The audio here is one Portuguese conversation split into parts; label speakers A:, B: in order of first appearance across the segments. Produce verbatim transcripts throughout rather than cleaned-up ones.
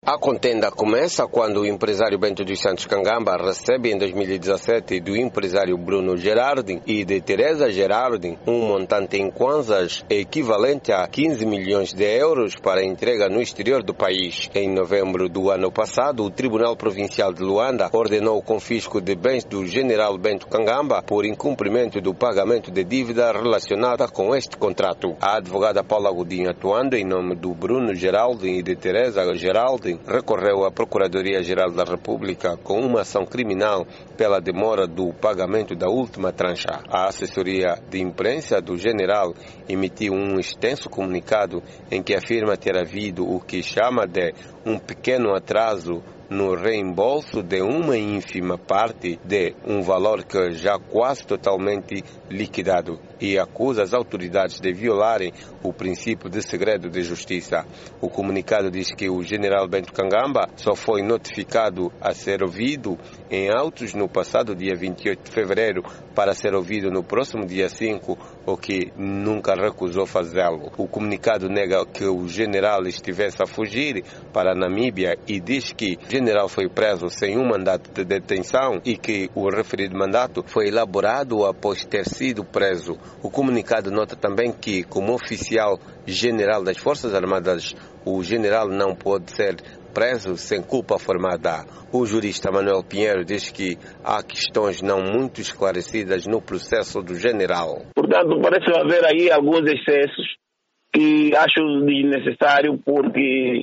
A: A contenda começa quando o empresário Bento dos Santos Kangamba recebe em dois mil e dezassete do empresário Bruno Gerardin e de Teresa Gerardin um montante em kwanzas equivalente a quinze milhões de euros para entrega no exterior do país. Em novembro do ano passado, o Tribunal Provincial de Luanda ordenou o confisco de bens do general Bento Kangamba por incumprimento do pagamento de dívida relacionada com este contrato. A advogada Paula Godinho, atuando em nome do Bruno Gerardin e de Teresa Gerardin, recorreu à Procuradoria-Geral da República com uma ação criminal pela demora do pagamento da última trancha. A assessoria de imprensa do general emitiu um extenso comunicado em que afirma ter havido o que chama de um pequeno atraso no reembolso de uma ínfima parte de um valor que já quase totalmente liquidado e acusa as autoridades de violarem o princípio de segredo de justiça. O comunicado diz que o general Bento Kangamba só foi notificado a ser ouvido em autos no passado dia vinte e oito de fevereiro para ser ouvido no próximo dia cinco, o que nunca recusou fazê-lo. O comunicado nega que o general estivesse a fugir para a Namíbia e diz que o general foi preso sem um mandato de detenção e que o referido mandato foi elaborado após ter sido preso. O comunicado nota também que, como oficial general das Forças Armadas, o general não pode ser preso sem culpa formada. O jurista Manuel Pinheiro diz que há questões não muito esclarecidas no processo do general.
B: Portanto, parece haver aí alguns excessos que acho desnecessário, porque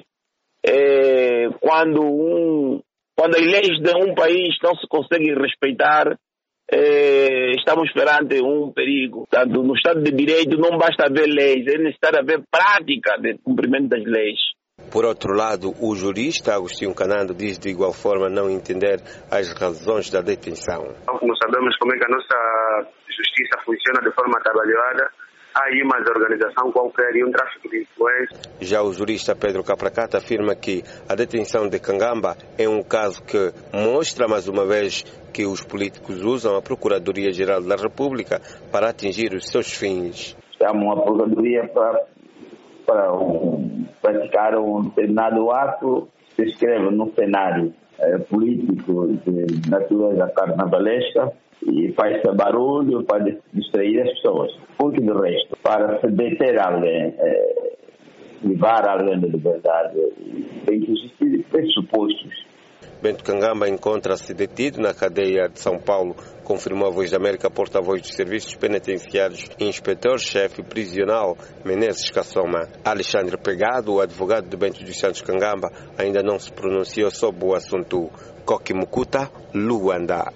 B: é, quando, um, quando as leis de um país não se conseguem respeitar, é, estamos perante um perigo. Portanto, no Estado de Direito não basta haver leis, é necessário haver prática de cumprimento das leis.
A: Por outro lado, o jurista Agostinho Canando diz de igual forma não entender as razões da detenção.
C: Não sabemos como é que a nossa justiça funciona de forma trabalhada. Há aí uma organização qualquer e um tráfico de influência.
A: Já o jurista Pedro Capracata afirma que a detenção de Kangamba é um caso que mostra mais uma vez que os políticos usam a Procuradoria-Geral da República para atingir os seus fins.
D: Chamam a Procuradoria para, para um, praticar um determinado ato, se escreve no cenário é, político de natureza carnavalesca e faz-se barulho para distrair as pessoas. Porque do resto, para se deter alguém, é, levar alguém da liberdade, tem que existir pressupostos.
A: Bento Kangamba encontra-se detido na cadeia de São Paulo, confirmou a Voz da América, porta-voz dos serviços penitenciários e inspetor-chefe prisional Menezes Kassoma. Alexandre Pegado, o advogado de Bento dos Santos Kangamba, ainda não se pronunciou sobre o assunto. Koki Mukuta, Luanda.